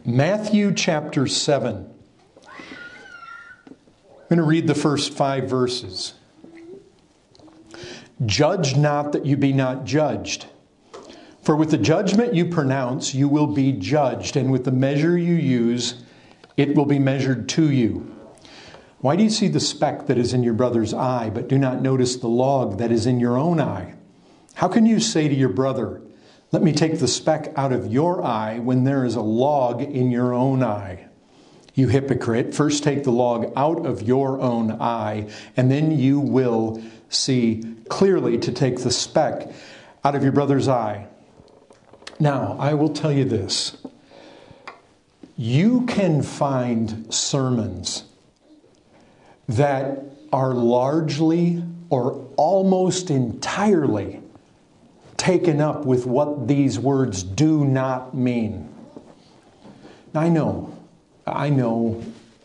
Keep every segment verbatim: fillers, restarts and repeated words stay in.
Matthew chapter seven. I'm going to read the first five verses. Judge not that you be not judged. For with the judgment you pronounce, you will be judged, and with the measure you use, it will be measured to you. Why do you see the speck that is in your brother's eye, but do not notice the log that is in your own eye? How can you say to your brother, let me take the speck out of your eye, when there is a log in your own eye? You hypocrite, first take the log out of your own eye, and then you will see clearly to take the speck out of your brother's eye. Now, I will tell you this. You can find sermons that are largely or almost entirely taken up with what these words do not mean. I know, I know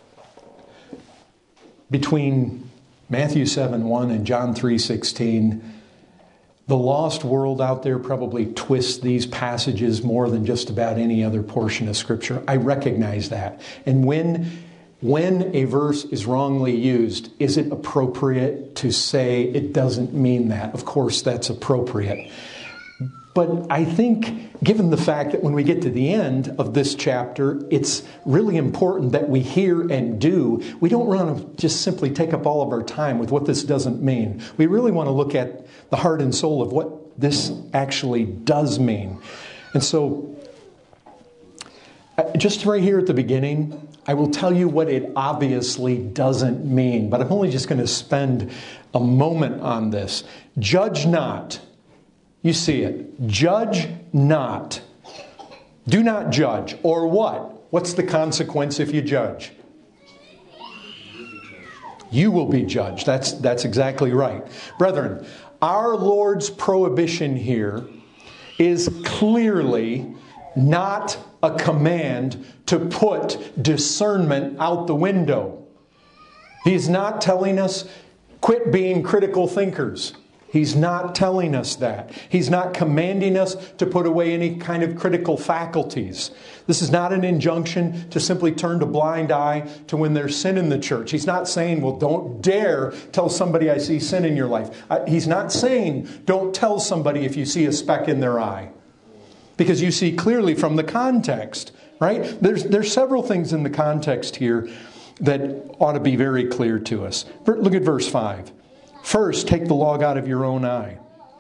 between Matthew seven one and John three sixteen, the lost world out there probably twists these passages more than just about any other portion of Scripture. I recognize that. And when, when a verse is wrongly used, is it appropriate to say it doesn't mean that? Of course, that's appropriate. But I think, given the fact that when we get to the end of this chapter, it's really important that we hear and do. We don't want to just simply take up all of our time with what this doesn't mean. We really want to look at the heart and soul of what this actually does mean. And so, just right here at the beginning, I will tell you what it obviously doesn't mean. But I'm only just going to spend a moment on this. Judge not. You see it. Judge not. Do not judge. Or what? What's the consequence if you judge? You will be judged. That's, that's exactly right. Brethren, our Lord's prohibition here is clearly not a command to put discernment out the window. He's not telling us, quit being critical thinkers. He's not telling us that. He's not commanding us to put away any kind of critical faculties. This is not an injunction to simply turn a blind eye to when there's sin in the church. He's not saying, well, don't dare tell somebody I see sin in your life. He's not saying, don't tell somebody if you see a speck in their eye. Because you see clearly from the context, right? There's, there's several things in the context here that ought to be very clear to us. Look at verse five. First, take the log out of your own eye.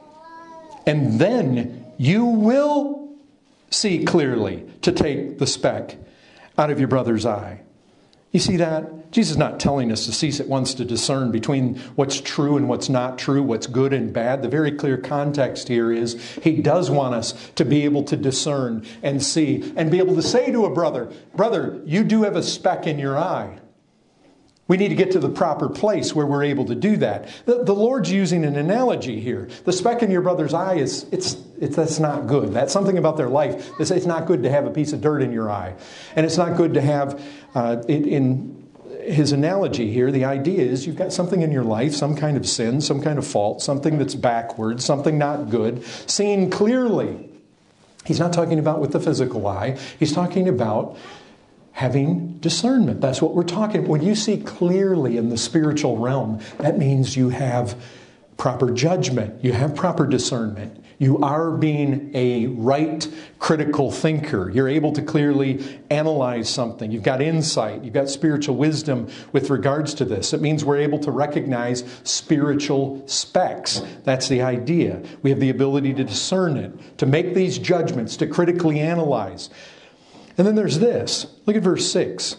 And then you will see clearly to take the speck out of your brother's eye. You see that? Jesus is not telling us to cease at once to discern between what's true and what's not true, what's good and bad. The very clear context here is He does want us to be able to discern and see and be able to say to a brother, brother, you do have a speck in your eye. We need to get to the proper place where we're able to do that. The, the Lord's using an analogy here. The speck in your brother's eye is, it's, it's that's not good. That's something about their life. They say it's not good to have a piece of dirt in your eye. And it's not good to have, uh, it, in his analogy here, the idea is you've got something in your life, some kind of sin, some kind of fault, something that's backwards, something not good, seen clearly. He's not talking about with the physical eye. He's talking about having discernment. That's what we're talking about. When you see clearly in the spiritual realm, that means you have proper judgment. You have proper discernment. You are being a right critical thinker. You're able to clearly analyze something. You've got insight. You've got spiritual wisdom with regards to this. It means we're able to recognize spiritual specks. That's the idea. We have the ability to discern it, to make these judgments, to critically analyze. And then there's this. Look at verse six.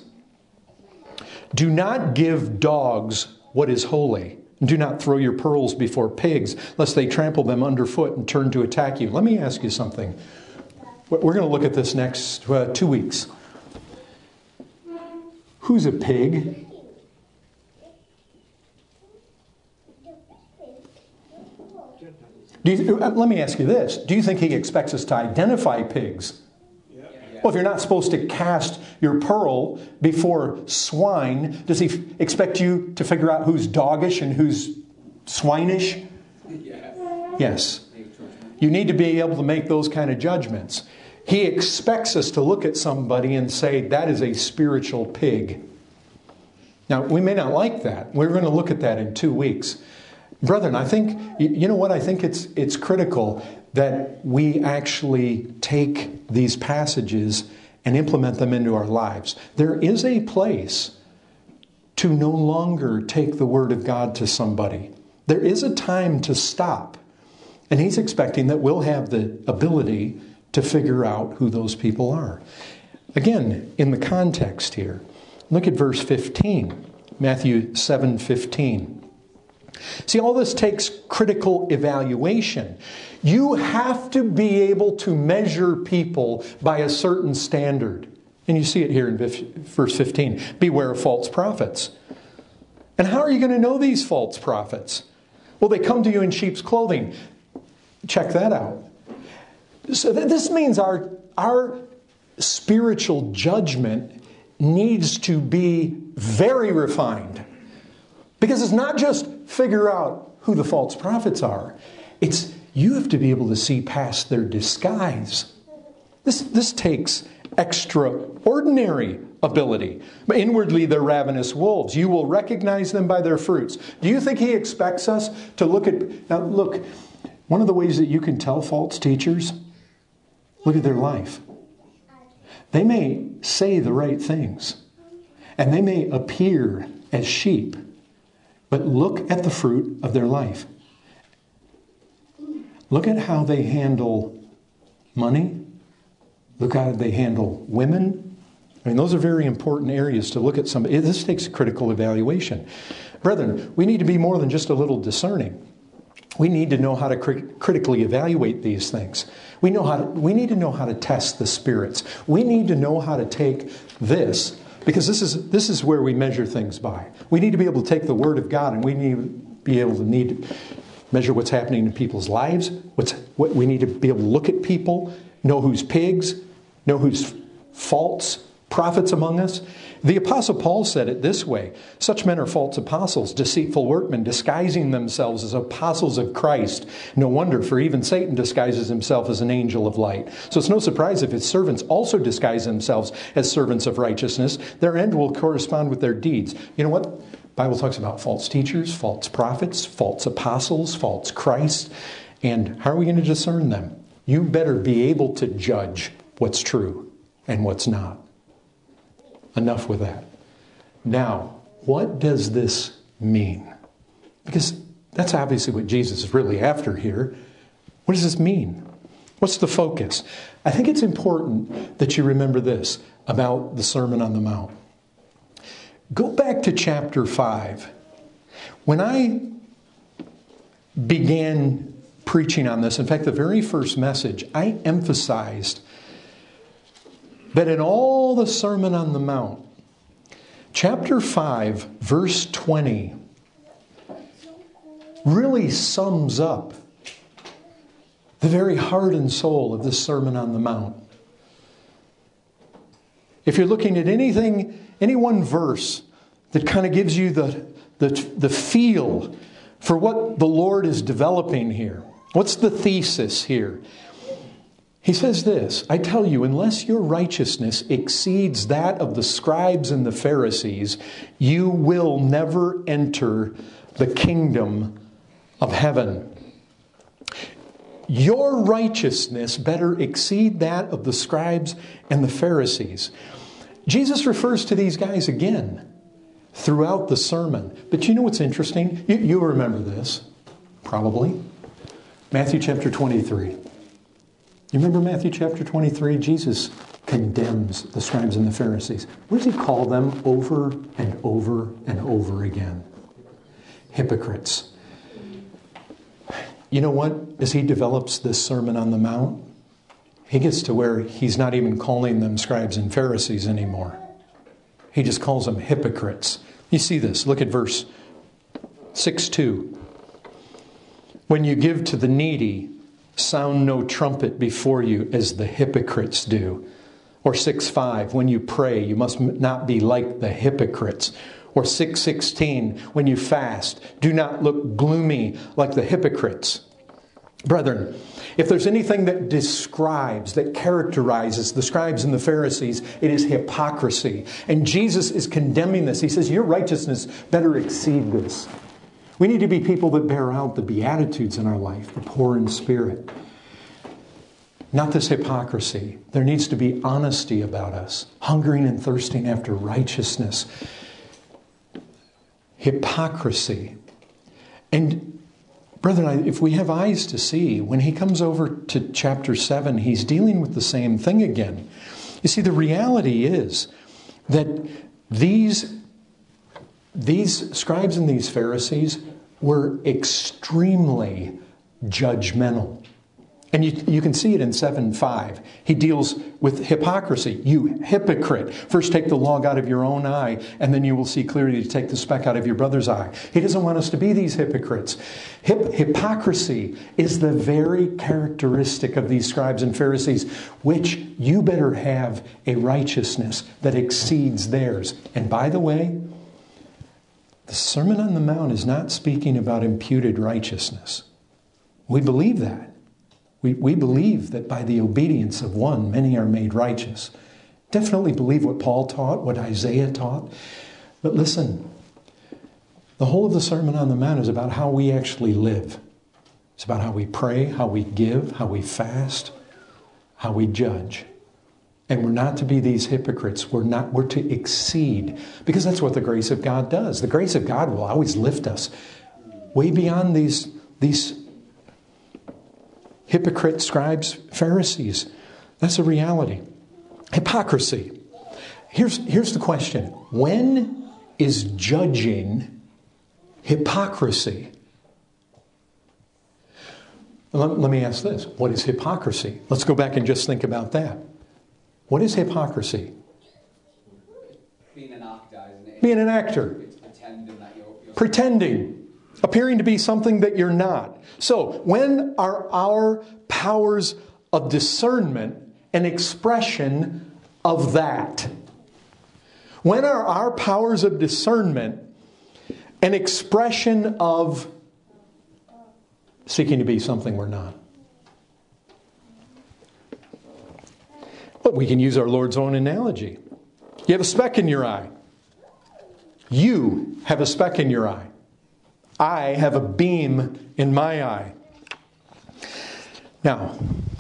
Do not give dogs what is holy. And do not throw your pearls before pigs, lest they trample them underfoot and turn to attack you. Let me ask you something. We're going to look at this next uh, two weeks. Who's a pig? Do you, let me ask you this. Do you think He expects us to identify pigs? Well, if you're not supposed to cast your pearl before swine, does He f- expect you to figure out who's doggish and who's swinish? Yes. You need to be able to make those kind of judgments. He expects us to look at somebody and say, that is a spiritual pig. Now, we may not like that. We're going to look at that in two weeks. Brethren, I think, you know what? I think it's it's critical that we actually take these passages and implement them into our lives. There is a place to no longer take the Word of God to somebody. There is a time to stop. And He's expecting that we'll have the ability to figure out who those people are. Again, in the context here, look at verse fifteen, Matthew seven fifteen. See, all this takes critical evaluation. You have to be able to measure people by a certain standard. And you see it here in verse fifteen. Beware of false prophets. And how are you going to know these false prophets? Well, they come to you in sheep's clothing. Check that out. So this means our, our spiritual judgment needs to be very refined. Because it's not just figure out who the false prophets are. It's you have to be able to see past their disguise. This, this takes extraordinary ability. But inwardly, they're ravenous wolves. You will recognize them by their fruits. Do you think He expects us to look at... Now, look, one of the ways that you can tell false teachers, look at their life. They may say the right things, and they may appear as sheep, but look at the fruit of their life. Look at how they handle money. Look how they handle women. I mean, those are very important areas to look at somebody. This takes critical evaluation. Brethren, we need to be more than just a little discerning. We need to know how to crit- critically evaluate these things. We know how to, we need to know how to test the spirits. We need to know how to take this, because this is this is where we measure things by. We need to be able to take the Word of God, and we need to be able to need to measure what's happening in people's lives. What's what we need to be able to look at people, know who's pigs, know who's false prophets among us. The Apostle Paul said it this way: such men are false apostles, deceitful workmen, disguising themselves as apostles of Christ. No wonder, for even Satan disguises himself as an angel of light. So it's no surprise if his servants also disguise themselves as servants of righteousness. Their end will correspond with their deeds. You know what? The Bible talks about false teachers, false prophets, false apostles, false Christ. And how are we going to discern them? You better be able to judge what's true and what's not. Enough with that. Now, what does this mean? Because that's obviously what Jesus is really after here. What does this mean? What's the focus? I think it's important that you remember this about the Sermon on the Mount. Go back to chapter five. When I began preaching on this, in fact, the very first message, I emphasized that in all the Sermon on the Mount, chapter five, verse twenty, really sums up the very heart and soul of the Sermon on the Mount. If you're looking at anything, any one verse that kind of gives you the, the, the feel for what the Lord is developing here, what's the thesis here? He says this: I tell you, unless your righteousness exceeds that of the scribes and the Pharisees, you will never enter the kingdom of heaven. Your righteousness better exceed that of the scribes and the Pharisees. Jesus refers to these guys again throughout the sermon. But you know what's interesting? You, you remember this, probably. Matthew chapter twenty-three. You remember Matthew chapter twenty-three? Jesus condemns the scribes and the Pharisees. What does He call them over and over and over again? Hypocrites. You know what? As He develops this Sermon on the Mount, He gets to where He's not even calling them scribes and Pharisees anymore. He just calls them hypocrites. You see this. Look at verse six two. When you give to the needy, sound no trumpet before you as the hypocrites do. Or six five, when you pray, you must not be like the hypocrites. Or six sixteen, when you fast, do not look gloomy like the hypocrites. Brethren, if there's anything that describes, that characterizes the scribes and the Pharisees, it is hypocrisy. And Jesus is condemning this. He says, your righteousness better exceed this. We need to be people that bear out the Beatitudes in our life, the poor in spirit. Not this hypocrisy. There needs to be honesty about us, hungering and thirsting after righteousness. Hypocrisy. And brethren, if we have eyes to see, when he comes over to chapter seven, he's dealing with the same thing again. You see, the reality is that these, these scribes and these Pharisees were extremely judgmental. And you, you can see it in seven five. He deals with hypocrisy. You hypocrite. First take the log out of your own eye, and then you will see clearly to take the speck out of your brother's eye. He doesn't want us to be these hypocrites. Hip, hypocrisy is the very characteristic of these scribes and Pharisees, which you better have a righteousness that exceeds theirs. And by the way, the Sermon on the Mount is not speaking about imputed righteousness. We believe that. We, we believe that by the obedience of one, many are made righteous. Definitely believe what Paul taught, what Isaiah taught. But listen, the whole of the Sermon on the Mount is about how we actually live. It's about how we pray, how we give, how we fast, how we judge. And we're not to be these hypocrites. We're not, we're to exceed. Because that's what the grace of God does. The grace of God will always lift us way beyond these, these hypocrite scribes, Pharisees. That's a reality. Hypocrisy. Here's, here's the question. When is judging hypocrisy? Let, let me ask this. What is hypocrisy? Let's go back and just think about that. What is hypocrisy? Being an actor, isn't it? Being an actor. It's pretending that you're... you're Pretending. Appearing to be something that you're not. So, when are our powers of discernment an expression of that? When are our powers of discernment an expression of seeking to be something we're not? But we can use our Lord's own analogy. You have a speck in your eye. You have a speck in your eye. I have a beam in my eye. Now,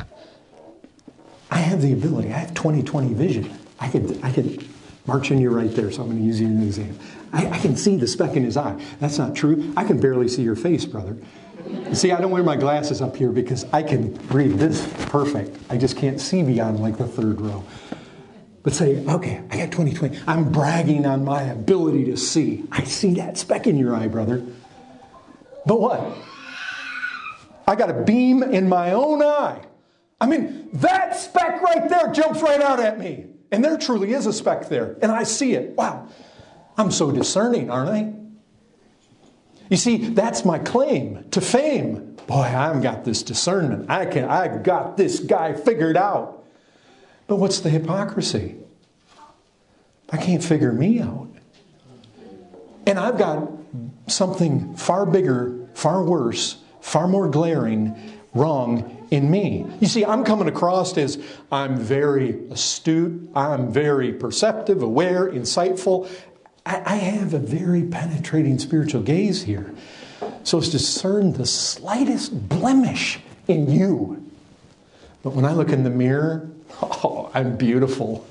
I have the ability. I have twenty twenty vision. I could, I could march in you right there, so I'm going to use you as an example. I, I can see the speck in his eye. That's not true. I can barely see your face, brother. You see, I don't wear my glasses up here because I can read this perfect. I just can't see beyond like the third row. But say, okay, I got twenty twenty. I'm bragging on my ability to see. I see that speck in your eye, brother. But what? I got a beam in my own eye. I mean, that speck right there jumps right out at me. And there truly is a speck there. And I see it. Wow. I'm so discerning, aren't I? You see, that's my claim to fame. Boy, I've got this discernment. I can, I've got this guy figured out. But what's the hypocrisy? I can't figure me out. And I've got something far bigger, far worse, far more glaring, wrong in me. You see, I'm coming across as I'm very astute, I'm very perceptive, aware, insightful. I, I have a very penetrating spiritual gaze here. So as to discern the slightest blemish in you. But when I look in the mirror, oh, I'm beautiful.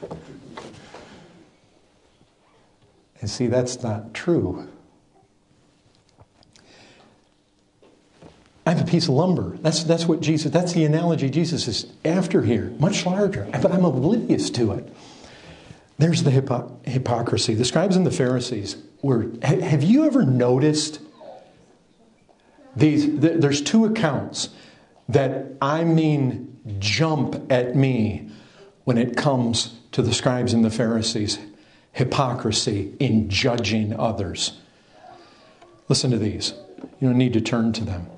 And see, that's not true. I have a piece of lumber. That's, that's what Jesus, that's the analogy Jesus is after here. Much larger. But I'm oblivious to it. There's the hypo- hypocrisy. The scribes and the Pharisees were, have you ever noticed these, th- there's two accounts that I mean jump at me when it comes to the scribes and the Pharisees. Hypocrisy in judging others. Listen to these. You don't need to turn to them.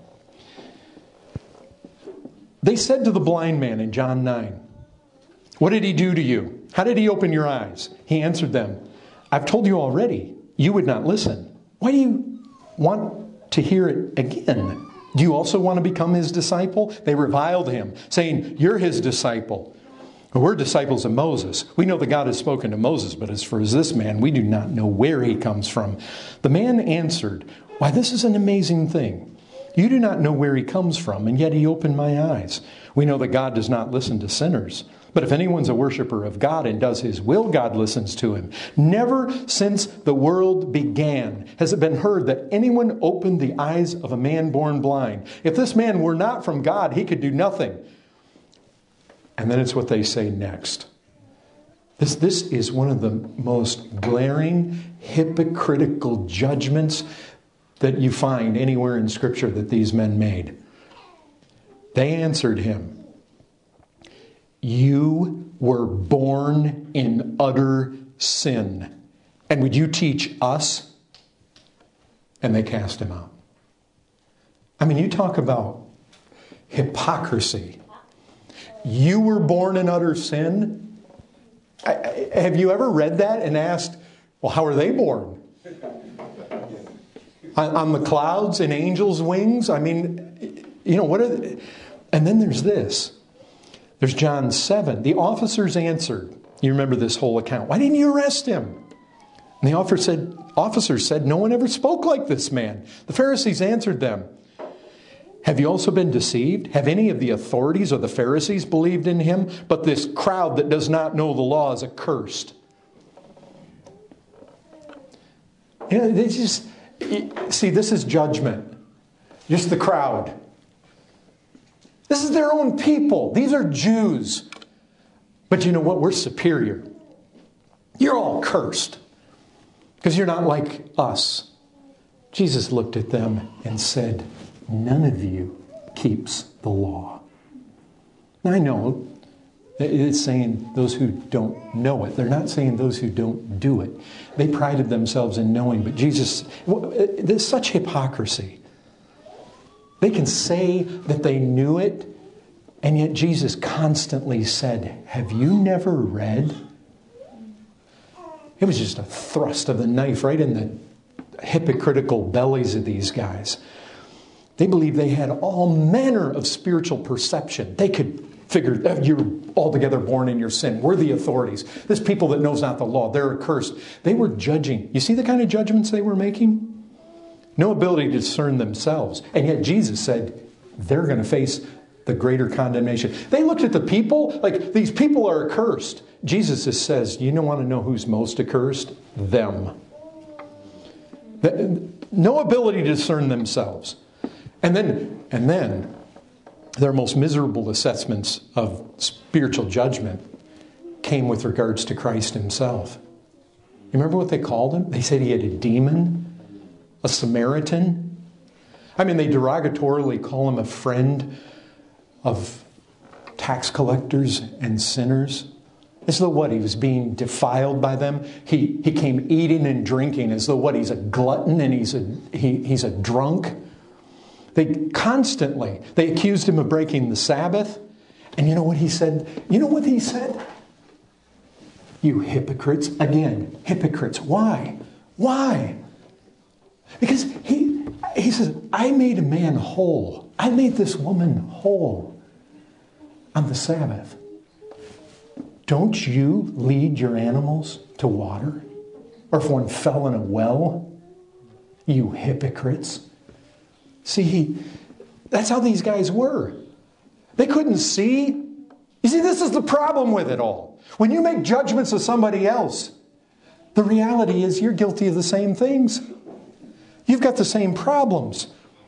They said to the blind man in John nine, "What did he do to you? How did he open your eyes?" He answered them, "I've told you already. You would not listen. Why do you want to hear it again?" Do you also want to become his disciple? They reviled him, saying, you're his disciple. We're disciples of Moses. We know that God has spoken to Moses, but as for this man, we do not know where he comes from. The man answered, why, this is an amazing thing. You do not know where he comes from, and yet he opened my eyes. We know that God does not listen to sinners. But if anyone's a worshiper of God and does his will, God listens to him. Never since the world began has it been heard that anyone opened the eyes of a man born blind. If this man were not from God, he could do nothing. And then it's what they say next. This, this is one of the most glaring, hypocritical judgments that you find anywhere in Scripture that these men made. They answered him, you were born in utter sin. And would you teach us? And they cast him out. I mean, you talk about hypocrisy. You were born in utter sin? I, I, have you ever read that and asked, well, how are they born? on, on the clouds in angels' wings? I mean, you know, what are they? And then there's this. There's John seven. The officers answered. You remember this whole account. Why didn't you arrest him? And the officer said, officers said, no one ever spoke like this man. The Pharisees answered them, have you also been deceived? Have any of the authorities or the Pharisees believed in him? But this crowd that does not know the law is accursed. You know, they just, see, this is judgment. Just the crowd. This is their own people. These are Jews. But you know what? We're superior. You're all cursed because you're not like us. Jesus looked at them and said, none of you keeps the law. Now, I know it's saying those who don't know it. They're not saying those who don't do it. They prided themselves in knowing. But Jesus, there's such hypocrisy. They can say that they knew it, and yet Jesus constantly said, have you never read? It was just a thrust of the knife right in the hypocritical bellies of these guys. They believed they had all manner of spiritual perception. They could figure, you're altogether born in your sin. We're the authorities. This people that knows not the law, they're accursed. They were judging. You see the kind of judgments they were making? No ability to discern themselves. And yet Jesus said they're going to face the greater condemnation. They looked at the people like these people are accursed. Jesus just says, you don't want to know who's most accursed? Them. No ability to discern themselves. And then, and then their most miserable assessments of spiritual judgment came with regards to Christ himself. You remember what they called him? They said he had a demon. A Samaritan? I mean, they derogatorily call him a friend of tax collectors and sinners. As though what? He was being defiled by them. He he came eating and drinking as though what? He's a glutton and he's a he, he's a drunk. They constantly, they accused him of breaking the Sabbath. And you know what he said? You know what he said? You hypocrites. Again, hypocrites. Why? Why? Because he, he says, I made a man whole. I made this woman whole on the Sabbath. Don't you lead your animals to water? Or if one fell in a well, you hypocrites. See, he, that's how these guys were. They couldn't see. You see, this is the problem with it all. When you make judgments of somebody else, the reality is you're guilty of the same things. You've got the same problems.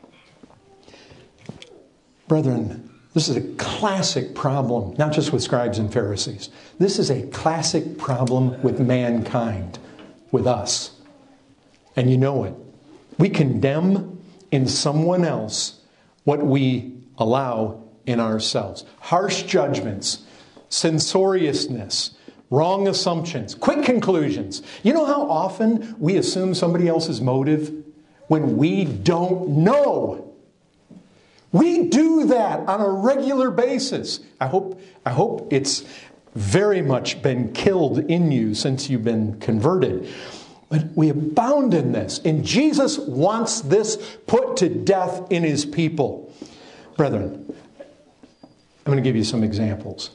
Brethren, this is a classic problem, not just with scribes and Pharisees. This is a classic problem with mankind, with us. And you know it. We condemn in someone else what we allow in ourselves. Harsh judgments, censoriousness, wrong assumptions, quick conclusions. You know how often we assume somebody else's motive when we don't know? We do that on a regular basis. I hope, I hope it's very much been killed in you since you've been converted. But we abound in this. And Jesus wants this put to death in His people. Brethren, I'm going to give you some examples.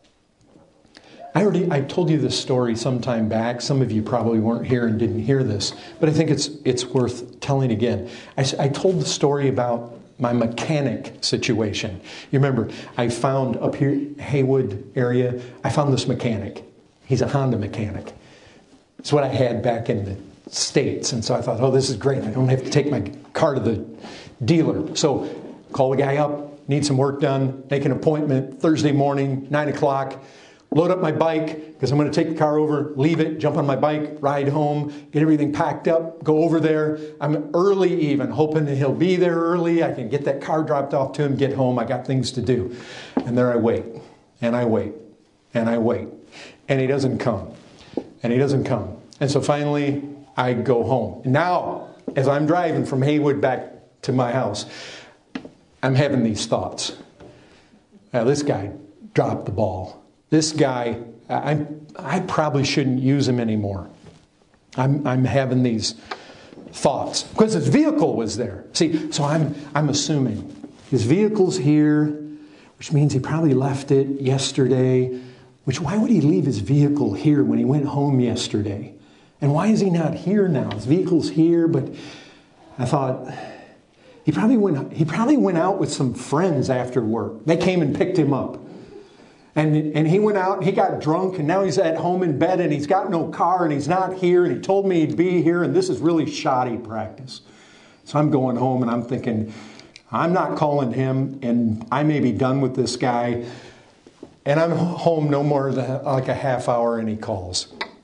I already I told you this story some time back. Some of you probably weren't here and didn't hear this, but I think it's it's worth telling again. I, I told the story about my mechanic situation. You remember, I found up here, Haywood area, I found this mechanic. He's a Honda mechanic. It's what I had back in the States. And so I thought, oh, this is great. I don't have to take my car to the dealer. So call the guy up, need some work done, make an appointment Thursday morning, nine o'clock. Load up my bike, because I'm going to take the car over, leave it, jump on my bike, ride home, get everything packed up, go over there. I'm early even, hoping that he'll be there early. I can get that car dropped off to him, get home. I got things to do. And there I wait, and I wait, and I wait. And he doesn't come, and he doesn't come. And so finally, I go home. Now, as I'm driving from Haywood back to my house, I'm having these thoughts. Now, this guy dropped the ball. This guy, I, I probably shouldn't use him anymore. I'm, I'm having these thoughts because his vehicle was there. See, so I'm, I'm assuming his vehicle's here, which means he probably left it yesterday. Which why would he leave his vehicle here when he went home yesterday? And why is he not here now? His vehicle's here, but I thought he probably went. He probably went out with some friends after work. They came and picked him up. And, and he went out, and he got drunk, and now he's at home in bed, and he's got no car, and he's not here, and he told me he'd be here, and this is really shoddy practice. So I'm going home, and I'm thinking, I'm not calling him, and I may be done with this guy. And I'm home no more than like a half hour, and he calls.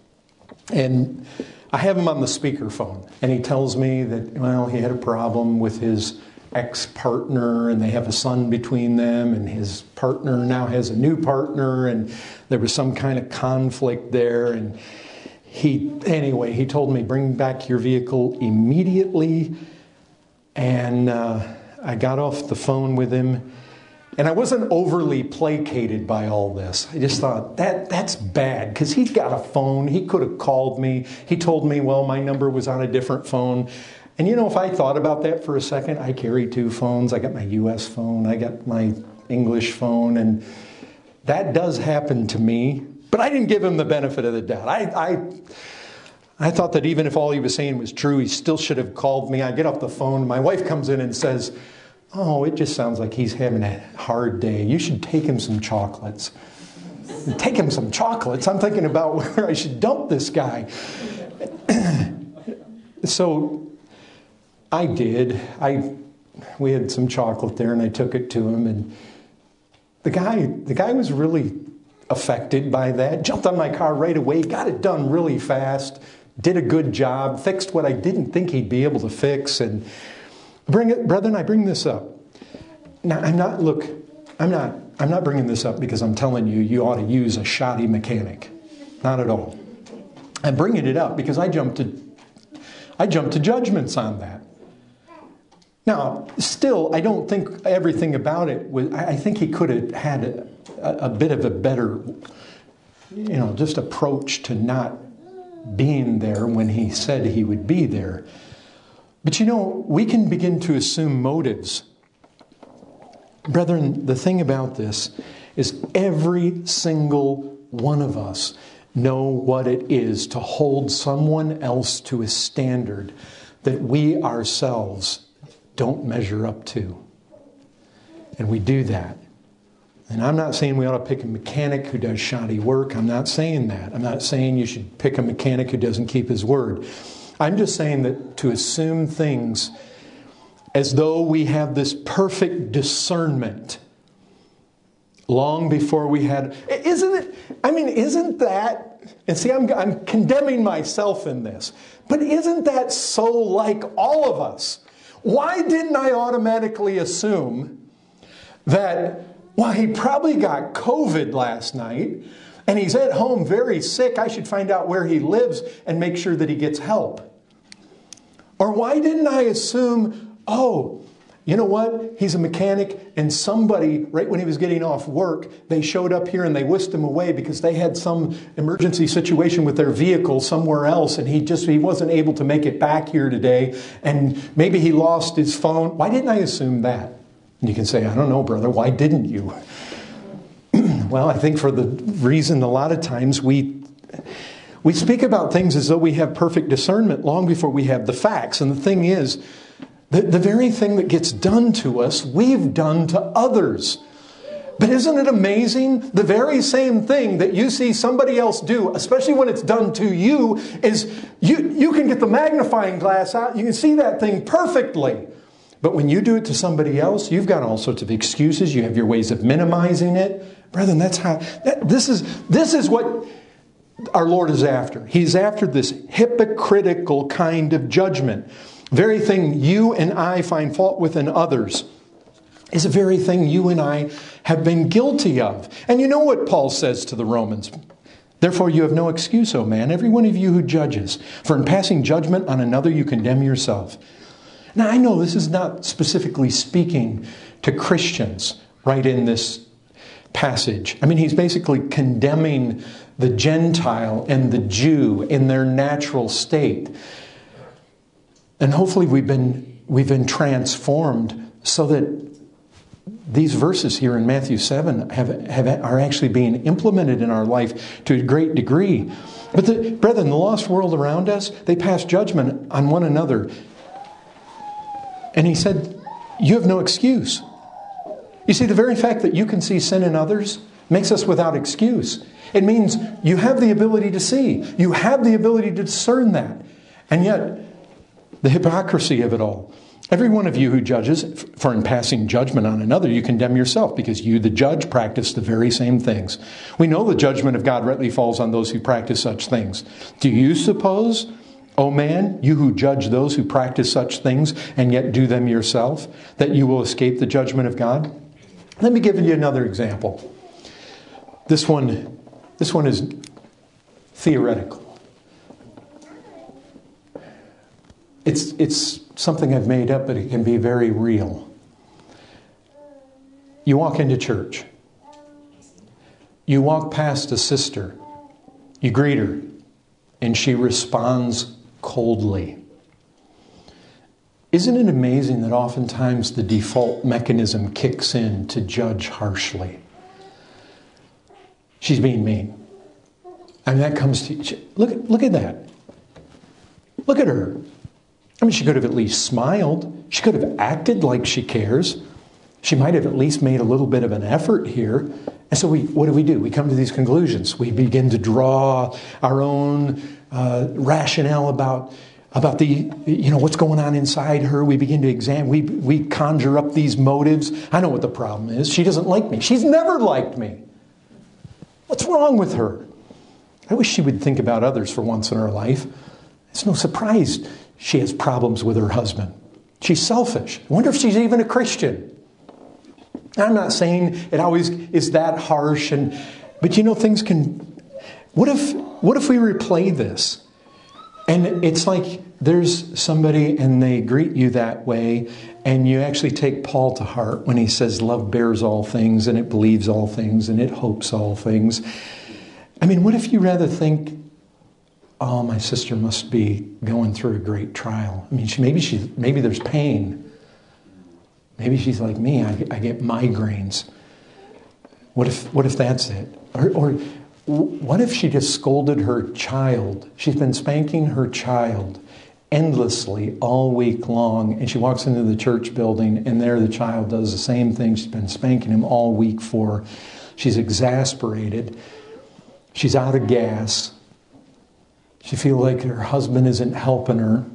And I have him on the speakerphone, and he tells me that, well, he had a problem with his ex-partner, and they have a son between them, and his partner now has a new partner, and there was some kind of conflict there. And he, anyway, he told me, bring back your vehicle immediately. And uh, I got off the phone with him, and I wasn't overly placated by all this. I just thought, that that's bad, because he's got a phone. He could have called me. He told me, well, my number was on a different phone. And you know, if I thought about that for a second, I carry two phones. I got my U S phone, I got my English phone, and that does happen to me. But I didn't give him the benefit of the doubt. I, I, I thought that even if all he was saying was true, he still should have called me. I get off the phone. My wife comes in and says, oh, it just sounds like he's having a hard day. You should take him some chocolates. Take him some chocolates? I'm thinking about where I should dump this guy. So I did. I we had some chocolate there, and I took it to him, and the guy the guy was really affected by that. Jumped on my car right away, got it done really fast, did a good job, fixed what I didn't think he'd be able to fix. And bring it, brethren, I bring this up. Now, I'm not look, I'm not I'm not bringing this up because I'm telling you you ought to use a shoddy mechanic. Not at all. I'm bringing it up because I jumped to I jumped to judgments on that. Now, still, I don't think everything about it was, I think he could have had a, a, a bit of a better, you know, just approach to not being there when he said he would be there. But you know, we can begin to assume motives. Brethren, the thing about this is every single one of us know what it is to hold someone else to a standard that we ourselves don't measure up to. And we do that. And I'm not saying we ought to pick a mechanic who does shoddy work. I'm not saying that. I'm not saying you should pick a mechanic who doesn't keep his word. I'm just saying that to assume things as though we have this perfect discernment long before we had, isn't it, I mean, isn't that, and see, I'm, I'm condemning myself in this, but isn't that so like all of us? Why didn't I automatically assume that, well, he probably got COVID last night and he's at home very sick. I should find out where he lives and make sure that he gets help. Or why didn't I assume, oh, you know what? He's a mechanic, and somebody, right when he was getting off work, they showed up here and they whisked him away because they had some emergency situation with their vehicle somewhere else, and he just he wasn't able to make it back here today, and maybe he lost his phone. Why didn't I assume that? And you can say, I don't know, brother. Why didn't you? Well, I think for the reason a lot of times we we speak about things as though we have perfect discernment long before we have the facts. And the thing is, The, the very thing that gets done to us, we've done to others. But isn't it amazing? The very same thing that you see somebody else do, especially when it's done to you, is you, you can get the magnifying glass out. You can see that thing perfectly. But when you do it to somebody else, you've got all sorts of excuses. You have your ways of minimizing it. Brethren, that's how, that, this is, this is what our Lord is after. He's after this hypocritical kind of judgment. Very thing you and I find fault with in others is the very thing you and I have been guilty of. And you know what Paul says to the Romans? Therefore you have no excuse, O man, every one of you who judges. For in passing judgment on another you condemn yourself. Now I know this is not specifically speaking to Christians right in this passage. I mean, he's basically condemning the Gentile and the Jew in their natural state. And hopefully we've been we've been transformed so that these verses here in Matthew seven have, have are actually being implemented in our life to a great degree. But the, brethren, the lost world around us, they pass judgment on one another. And he said, you have no excuse. You see, the very fact that you can see sin in others makes us without excuse. It means you have the ability to see. You have the ability to discern that. And yet, the hypocrisy of it all. Every one of you who judges, for in passing judgment on another, you condemn yourself, because you, the judge, practice the very same things. We know the judgment of God rightly falls on those who practice such things. Do you suppose, O man, you who judge those who practice such things and yet do them yourself, that you will escape the judgment of God? Let me give you another example. This one, this one is theoretical. It's, it's something I've made up, but it can be very real. You walk into church. You walk past a sister. You greet her, and she responds coldly. Isn't it amazing that oftentimes the default mechanism kicks in to judge harshly? She's being mean. I mean, that comes to... Look, look at that. Look at her. I mean, she could have at least smiled. She could have acted like she cares. She might have at least made a little bit of an effort here. And so we, what do we do? We come to these conclusions. We begin to draw our own uh, rationale about, about the, you know, what's going on inside her. We begin to examine. We, we conjure up these motives. I know what the problem is. She doesn't like me. She's never liked me. What's wrong with her? I wish she would think about others for once in her life. It's no surprise she has problems with her husband. She's selfish. I wonder if she's even a Christian. I'm not saying it always is that harsh, and but you know, things can... What if, what if we replay this? And it's like there's somebody and they greet you that way, and you actually take Paul to heart when he says love bears all things, and it believes all things, and it hopes all things. I mean, what if you rather think, oh, my sister must be going through a great trial. I mean, she, maybe she, maybe there's pain. Maybe she's like me. I, I get migraines. What if, what if that's it? Or, or what if she just scolded her child? She's been spanking her child endlessly all week long, and she walks into the church building, and there the child does the same thing she's been spanking him all week for. She's exasperated. She's out of gas. She feels like her husband isn't helping her.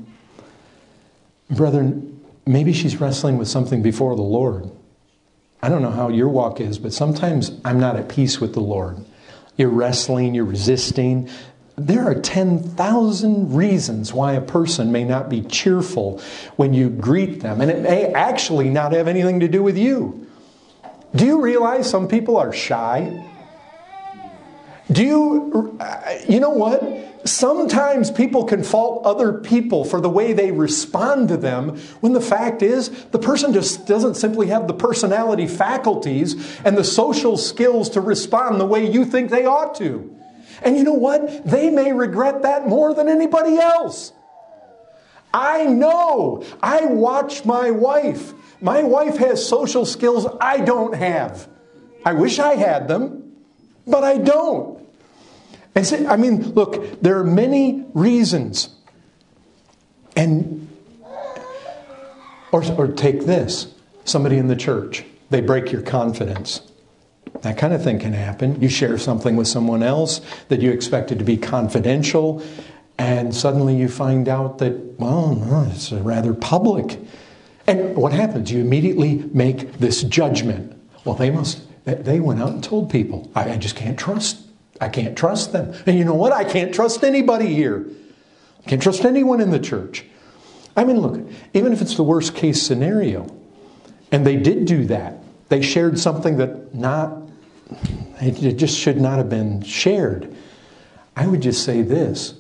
Brethren, maybe she's wrestling with something before the Lord. I don't know how your walk is, but sometimes I'm not at peace with the Lord. You're wrestling, you're resisting. There are ten thousand reasons why a person may not be cheerful when you greet them, and it may actually not have anything to do with you. Do you realize some people are shy? Do you, you know what? Sometimes people can fault other people for the way they respond to them, when the fact is the person just doesn't simply have the personality faculties and the social skills to respond the way you think they ought to. And you know what? They may regret that more than anybody else. I know. I watch my wife. My wife has social skills I don't have. I wish I had them, but I don't. And so, I mean, look, there are many reasons. And, or, or take this, somebody in the church, they break your confidence. That kind of thing can happen. You share something with someone else that you expected to be confidential, and suddenly you find out that, well, no, it's rather public. And what happens? You immediately make this judgment. Well, they must, they went out and told people. I, I just can't trust. I can't trust them. And you know what? I can't trust anybody here. I can't trust anyone in the church. I mean, look, even if it's the worst case scenario, and they did do that, they shared something that not, it just should not have been shared. I would just say this.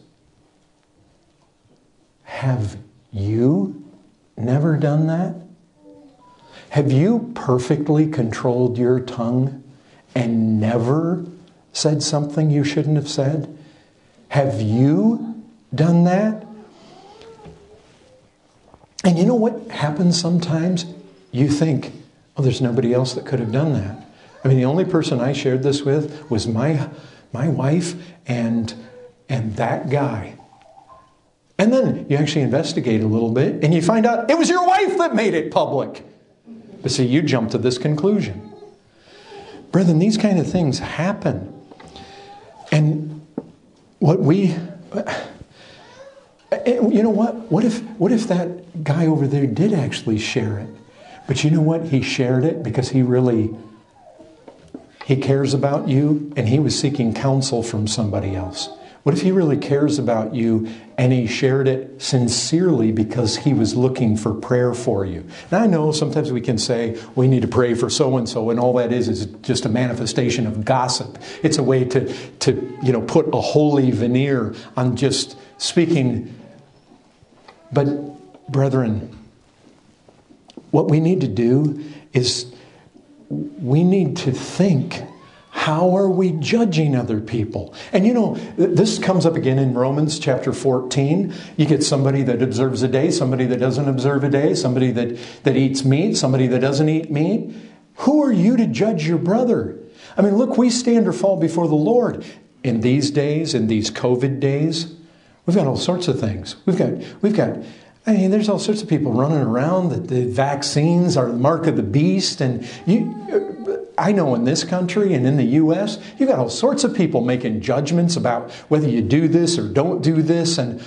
Have you never done that? Have you perfectly controlled your tongue and never said something you shouldn't have said? Have you done that? And you know what happens sometimes? You think, oh, there's nobody else that could have done that. I mean, the only person I shared this with was my my wife and and that guy. And then you actually investigate a little bit and you find out it was your wife that made it public. But see, you jump to this conclusion. Brethren, these kind of things happen. And what we, you know what? What if, what if that guy over there did actually share it? But you know what? He shared it because he really, he cares about you and he was seeking counsel from somebody else. What if he really cares about you and he shared it sincerely because he was looking for prayer for you? Now I know sometimes we can say we need to pray for so-and-so, and all that is is just a manifestation of gossip. It's a way to, to you know, put a holy veneer on just speaking. But brethren, what we need to do is we need to think, how are we judging other people? And you know, this comes up again in Romans chapter fourteen. You get somebody that observes a day, somebody that doesn't observe a day, somebody that, that eats meat, somebody that doesn't eat meat. Who are you to judge your brother? I mean, look, we stand or fall before the Lord. In these days, in these COVID days, we've got all sorts of things. We've got, we've got, I mean, there's all sorts of people running around that the vaccines are the mark of the beast. And you, I know in this country and in the U S, you've got all sorts of people making judgments about whether you do this or don't do this. And,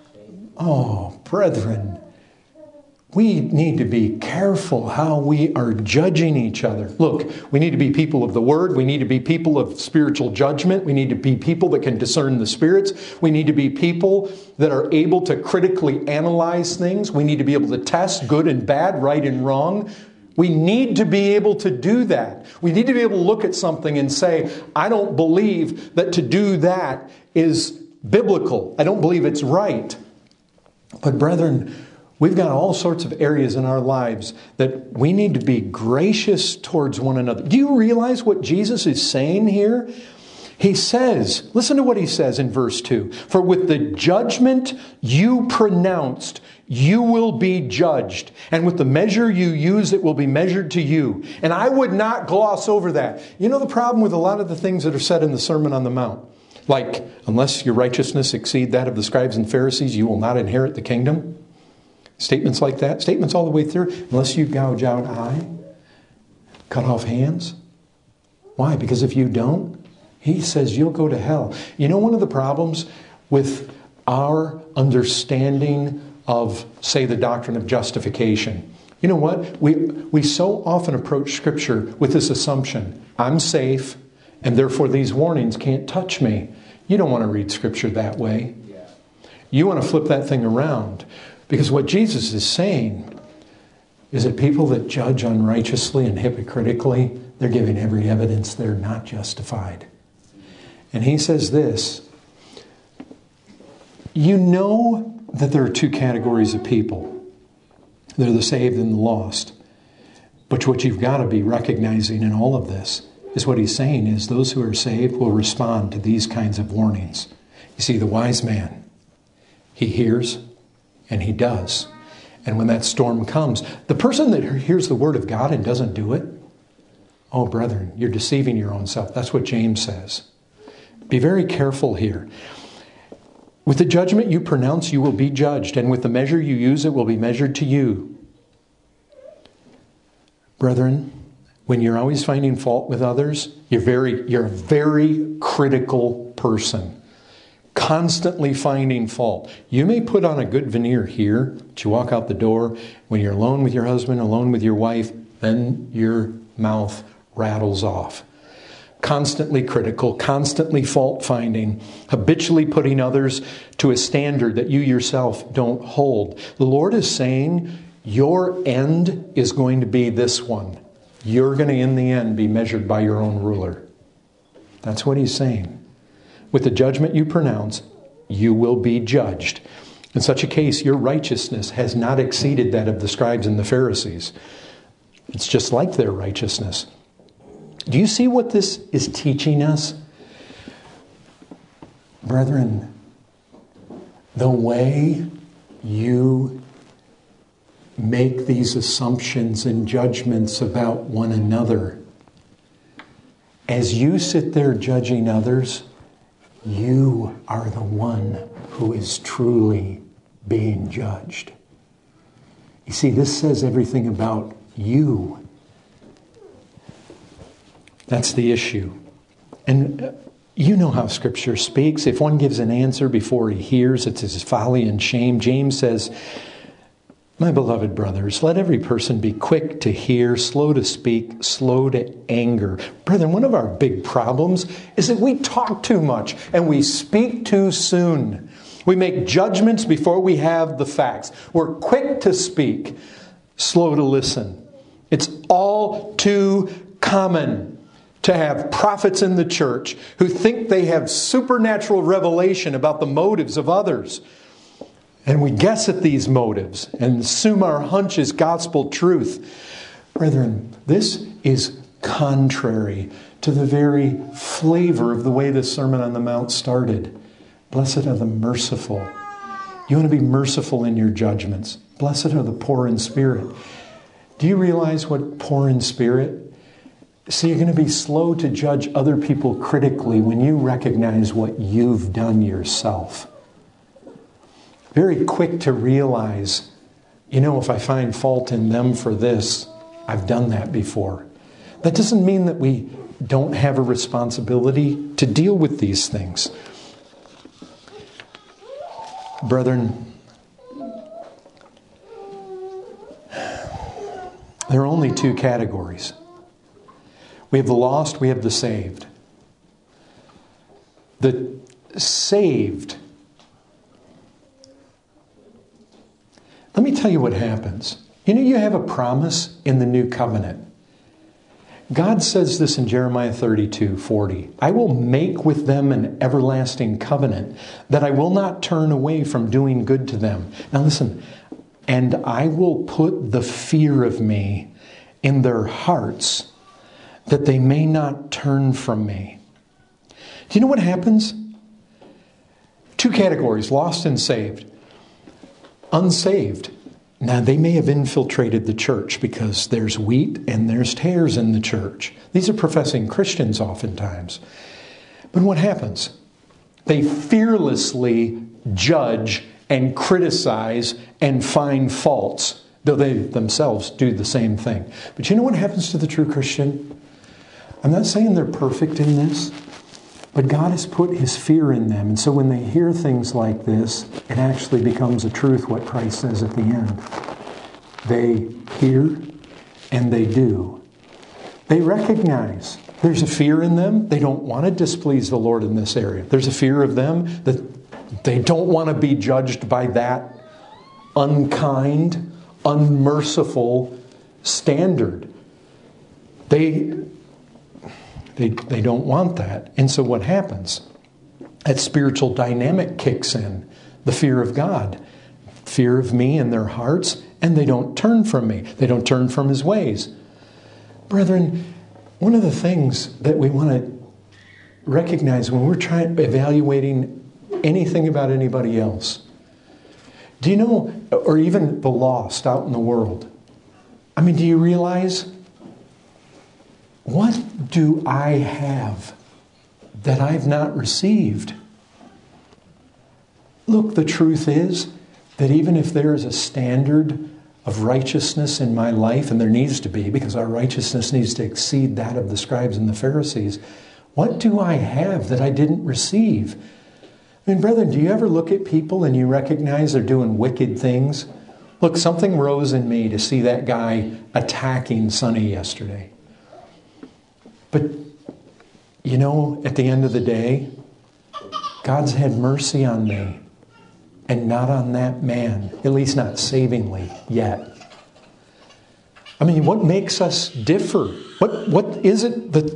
oh, brethren, we need to be careful how we are judging each other. Look, we need to be people of the Word. We need to be people of spiritual judgment. We need to be people that can discern the spirits. We need to be people that are able to critically analyze things. We need to be able to test good and bad, right and wrong. We need to be able to do that. We need to be able to look at something and say, I don't believe that to do that is biblical. I don't believe it's right. But brethren, we've got all sorts of areas in our lives that we need to be gracious towards one another. Do you realize what Jesus is saying here? He says, listen to what he says in verse two. For with the judgment you pronounced, you will be judged. And with the measure you use, it will be measured to you. And I would not gloss over that. You know the problem with a lot of the things that are said in the Sermon on the Mount? Like, unless your righteousness exceed that of the scribes and Pharisees, you will not inherit the kingdom. Statements like that. Statements all the way through. Unless you gouge out eye, cut off hands. Why? Because if you don't, he says you'll go to hell. You know one of the problems with our understanding of, say, the doctrine of justification? You know what? We, we so often approach Scripture with this assumption. I'm safe, and therefore these warnings can't touch me. You don't want to read Scripture that way. You want to flip that thing around. Because what Jesus is saying is that people that judge unrighteously and hypocritically, they're giving every evidence they're not justified. And he says this, you know that there are two categories of people. They're the saved and the lost. But what you've got to be recognizing in all of this is what he's saying is those who are saved will respond to these kinds of warnings. You see, the wise man, he hears and he does. And when that storm comes, the person that hears the word of God and doesn't do it, oh, brethren, you're deceiving your own self. That's what James says. Be very careful here. With the judgment you pronounce, you will be judged, and with the measure you use, it will be measured to you. Brethren, when you're always finding fault with others, you're very, you're a very critical person. Constantly finding fault. You may put on a good veneer here, but you walk out the door, when you're alone with your husband, alone with your wife, then your mouth rattles off. Constantly critical, constantly fault-finding, habitually putting others to a standard that you yourself don't hold. The Lord is saying, your end is going to be this one. You're going to, in the end, be measured by your own ruler. That's what he's saying. With the judgment you pronounce, you will be judged. In such a case, your righteousness has not exceeded that of the scribes and the Pharisees. It's just like their righteousness. Do you see what this is teaching us? Brethren, the way you make these assumptions and judgments about one another, as you sit there judging others, you are the one who is truly being judged. You see, this says everything about you. That's the issue. And you know how Scripture speaks. If one gives an answer before he hears, it's his folly and shame. James says, my beloved brothers, let every person be quick to hear, slow to speak, slow to anger. Brethren, one of our big problems is that we talk too much and we speak too soon. We make judgments before we have the facts. We're quick to speak, slow to listen. It's all too common to have prophets in the church who think they have supernatural revelation about the motives of others. And we guess at these motives and assume our hunch is gospel truth. Brethren, this is contrary to the very flavor of the way the Sermon on the Mount started. Blessed are the merciful. You want to be merciful in your judgments. Blessed are the poor in spirit. Do you realize what poor in spirit? See, you're going to be slow to judge other people critically when you recognize what you've done yourself. Very quick to realize, you know, if I find fault in them for this, I've done that before. That doesn't mean that we don't have a responsibility to deal with these things. Brethren, there are only two categories. We have the lost, we have the saved. The saved, let me tell you what happens. You know, you have a promise in the new covenant. God says this in Jeremiah thirty-two forty. I will make with them an everlasting covenant that I will not turn away from doing good to them. Now listen, and I will put the fear of me in their hearts that they may not turn from me. Do you know what happens? Two categories, lost and saved. Unsaved. Now, they may have infiltrated the church because there's wheat and there's tares in the church. These are professing Christians oftentimes. But what happens? They fearlessly judge and criticize and find faults, though they themselves do the same thing. But you know what happens to the true Christian? I'm not saying they're perfect in this, but God has put His fear in them. And so when they hear things like this, it actually becomes a truth, what Christ says at the end. They hear and they do. They recognize there's a fear in them. They don't want to displease the Lord in this area. There's a fear of them that they don't want to be judged by that unkind, unmerciful standard. They... They, they don't want that. And so what happens? That spiritual dynamic kicks in. The fear of God. Fear of me in their hearts, and they don't turn from me. They don't turn from His ways. Brethren, one of the things that we want to recognize when we're trying evaluating anything about anybody else, do you know, or even the lost out in the world, I mean, do you realize, what do I have that I've not received? Look, the truth is that even if there is a standard of righteousness in my life, and there needs to be, because our righteousness needs to exceed that of the scribes and the Pharisees, what do I have that I didn't receive? I mean, brethren, do you ever look at people and you recognize they're doing wicked things? Look, something rose in me to see that guy attacking Sonny yesterday. But, you know, at the end of the day, God's had mercy on me and not on that man, at least not savingly yet. I mean, what makes us differ? What What is it that...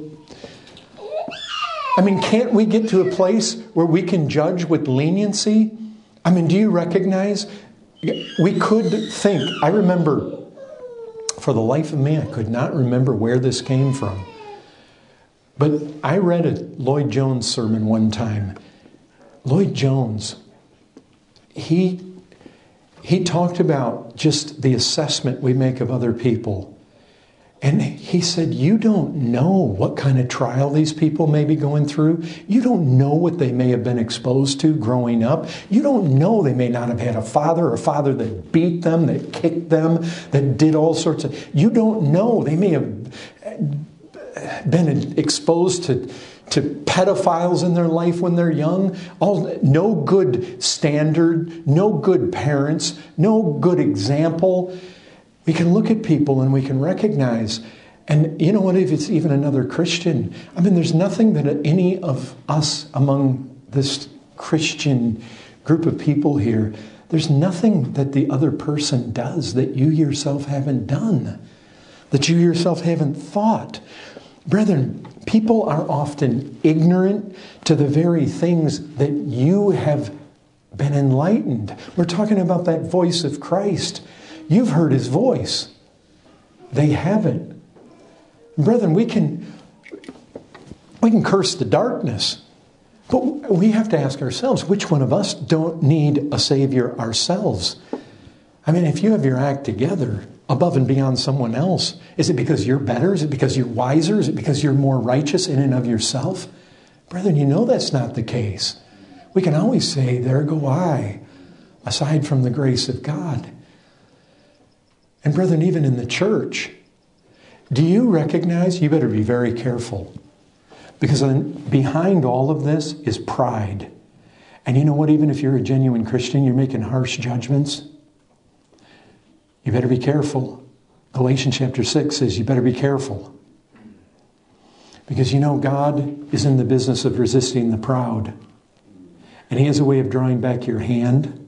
I mean, can't we get to a place where we can judge with leniency? I mean, do you recognize? We could think. I remember, for the life of me, I could not remember where this came from. But I read a Lloyd Jones sermon one time. Lloyd Jones, he, he talked about just the assessment we make of other people. And he said, you don't know what kind of trial these people may be going through. You don't know what they may have been exposed to growing up. You don't know they may not have had a father or a father that beat them, that kicked them, that did all sorts of... You don't know. They may have been exposed to, to pedophiles in their life when they're young. All, no good standard, no good parents, no good example. We can look at people and we can recognize, and you know what, if it's even another Christian, I mean, there's nothing that any of us among this Christian group of people here, there's nothing that the other person does that you yourself haven't done, that you yourself haven't thought. Brethren, people are often ignorant to the very things that you have been enlightened. We're talking about that voice of Christ. You've heard His voice. They haven't. Brethren, we can, we can curse the darkness, but we have to ask ourselves, which one of us don't need a Savior ourselves? I mean, if you have your act together above and beyond someone else, is it because you're better? Is it because you're wiser? Is it because you're more righteous in and of yourself? Brethren, you know that's not the case. We can always say, there go I, aside from the grace of God. And brethren, even in the church, do you recognize? You better be very careful. Because behind all of this is pride. And you know what? Even if you're a genuine Christian, you're making harsh judgments. You better be careful. Galatians chapter six says you better be careful. Because you know God is in the business of resisting the proud. And He has a way of drawing back your hand.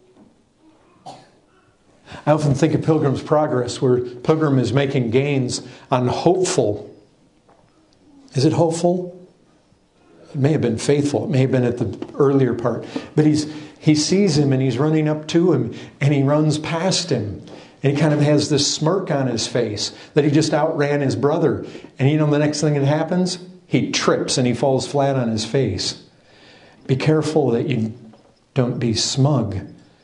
I often think of Pilgrim's Progress, where Pilgrim is making gains on hopeful. Is it hopeful? It may have been faithful. It may have been at the earlier part. But he's he sees him and he's running up to him and he runs past him. And he kind of has this smirk on his face that he just outran his brother. And you know the next thing that happens? He trips and he falls flat on his face. Be careful that you don't be smug.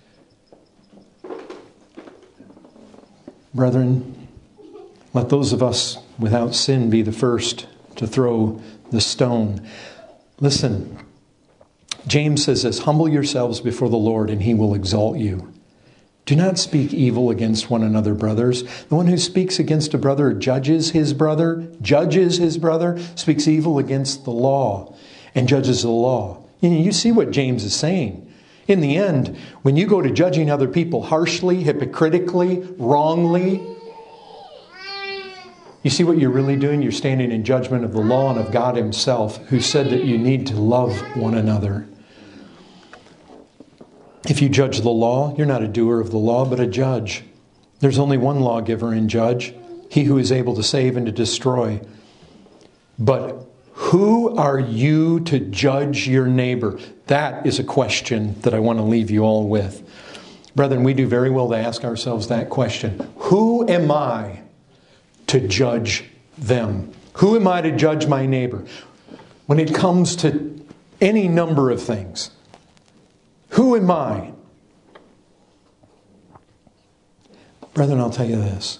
Brethren, let those of us without sin be the first to throw the stone. Listen, James says this, humble yourselves before the Lord and He will exalt you. Do not speak evil against one another, brothers. The one who speaks against a brother judges his brother, judges his brother, speaks evil against the law and judges the law. You know, you see what James is saying. In the end, when you go to judging other people harshly, hypocritically, wrongly, you see what you're really doing? You're standing in judgment of the law and of God Himself, who said that you need to love one another. If you judge the law, you're not a doer of the law, but a judge. There's only one lawgiver and judge, He who is able to save and to destroy. But Who are you to judge your neighbor? That is a question that I want to leave you all with. Brethren, we do very well to ask ourselves that question. Who am I to judge them? Who am I to judge my neighbor? When it comes to any number of things, who am I? Brethren, I'll tell you this.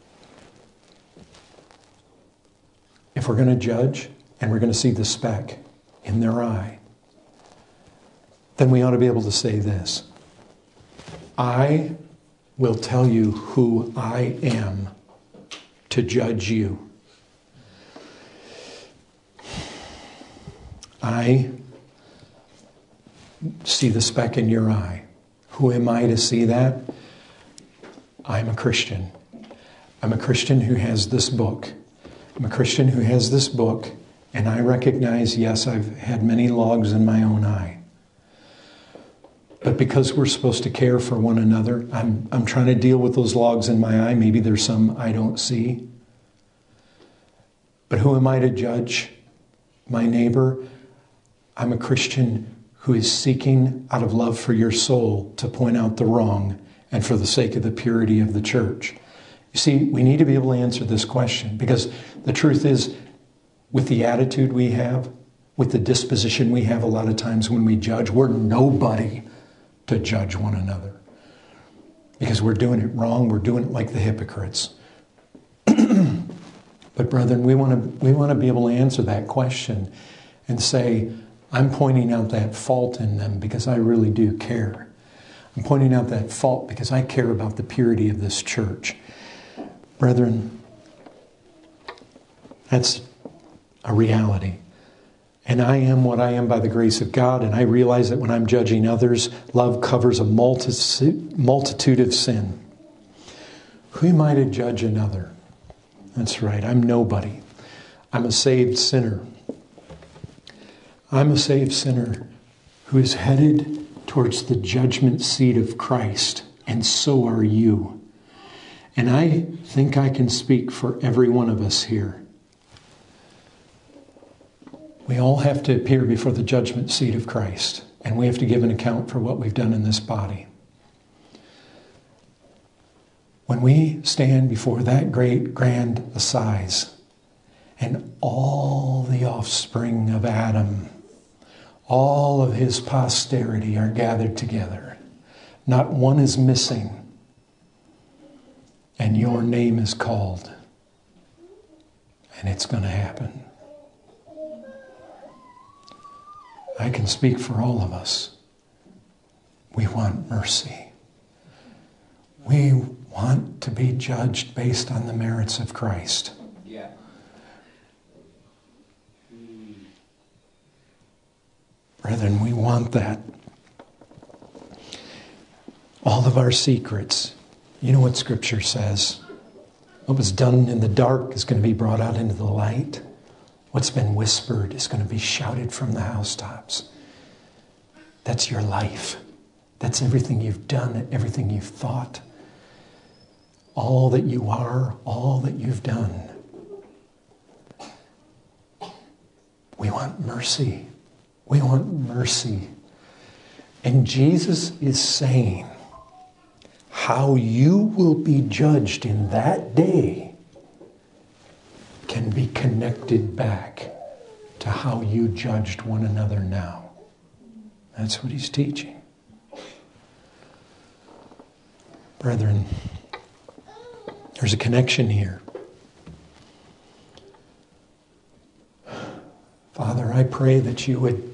If we're going to judge and we're going to see the speck in their eye, then we ought to be able to say this. I will tell you who I am to judge you. I see the speck in your eye. Who am I to see that? I'm a Christian. I'm a Christian who has this book. I'm a Christian who has this book, and I recognize, yes, I've had many logs in my own eye. But because we're supposed to care for one another, I'm, I'm trying to deal with those logs in my eye. Maybe there's some I don't see. But who am I to judge my neighbor? I'm a Christian who is seeking, out of love for your soul, to point out the wrong and for the sake of the purity of the church. You see, we need to be able to answer this question, because the truth is, with the attitude we have, with the disposition we have a lot of times when we judge, we're nobody to judge one another. Because we're doing it wrong, we're doing it like the hypocrites. But brethren, we want to we want to be able to answer that question and say, I'm pointing out that fault in them because I really do care. I'm pointing out that fault because I care about the purity of this church. Brethren, that's a reality. And I am what I am by the grace of God, and I realize that when I'm judging others, love covers a multitude, multitude of sin. Who am I to judge another? That's right, I'm nobody. I'm a saved sinner. I'm a saved sinner who is headed towards the judgment seat of Christ, and so are you. And I think I can speak for every one of us here. We all have to appear before the judgment seat of Christ, and we have to give an account for what we've done in this body. When we stand before that great grand assize, and all the offspring of Adam, all of his posterity are gathered together, not one is missing, and your name is called, and it's going to happen. I can speak for all of us. We want mercy. We want to be judged based on the merits of Christ. Yeah. Brethren, we want that. All of our secrets. You know what Scripture says. What was done in the dark is going to be brought out into the light. What's been whispered is going to be shouted from the housetops. That's your life. That's everything you've done, everything you've thought. All that you are, all that you've done. We want mercy. We want mercy. And Jesus is saying, how you will be judged in that day can be connected back to how you judged one another now. That's what he's teaching. Brethren, there's a connection here. Father, I pray that you would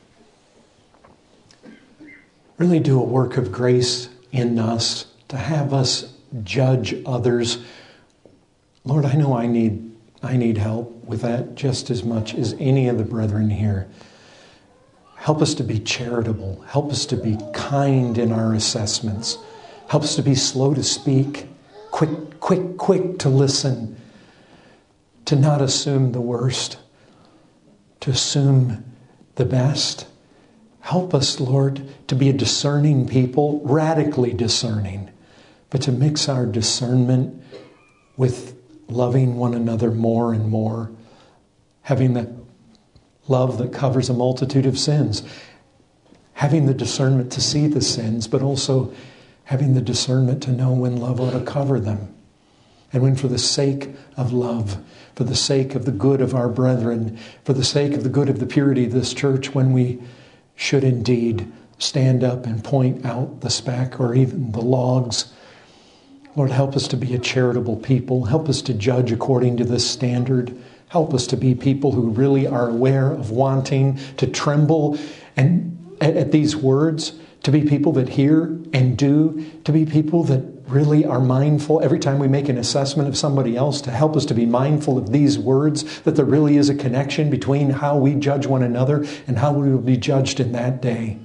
really do a work of grace in us to have us judge others. Lord, I know I need I need help with that just as much as any of the brethren here. Help us to be charitable. Help us to be kind in our assessments. Help us to be slow to speak, quick, quick, quick to listen, to not assume the worst, to assume the best. Help us, Lord, to be a discerning people, radically discerning, but to mix our discernment with loving one another more and more, having the love that covers a multitude of sins. Having the discernment to see the sins, but also having the discernment to know when love ought to cover them. And when for the sake of love, for the sake of the good of our brethren, for the sake of the good of the purity of this church, when we should indeed stand up and point out the speck or even the logs. Lord, help us to be a charitable people. Help us to judge according to this standard. Help us to be people who really are aware of wanting to tremble and at, at these words, to be people that hear and do, to be people that really are mindful every time we make an assessment of somebody else, to help us to be mindful of these words, that there really is a connection between how we judge one another and how we will be judged in that day.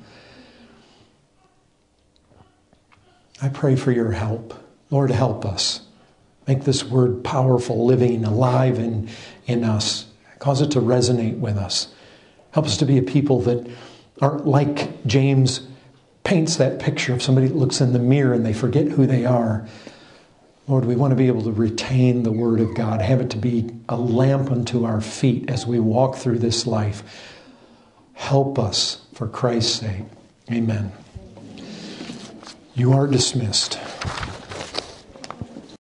I pray for your help. Lord, help us. Make this word powerful, living, alive in, in us. Cause it to resonate with us. Help us to be a people that aren't like James paints that picture of somebody that looks in the mirror and they forget who they are. Lord, we want to be able to retain the Word of God, have it to be a lamp unto our feet as we walk through this life. Help us for Christ's sake. Amen. You are dismissed.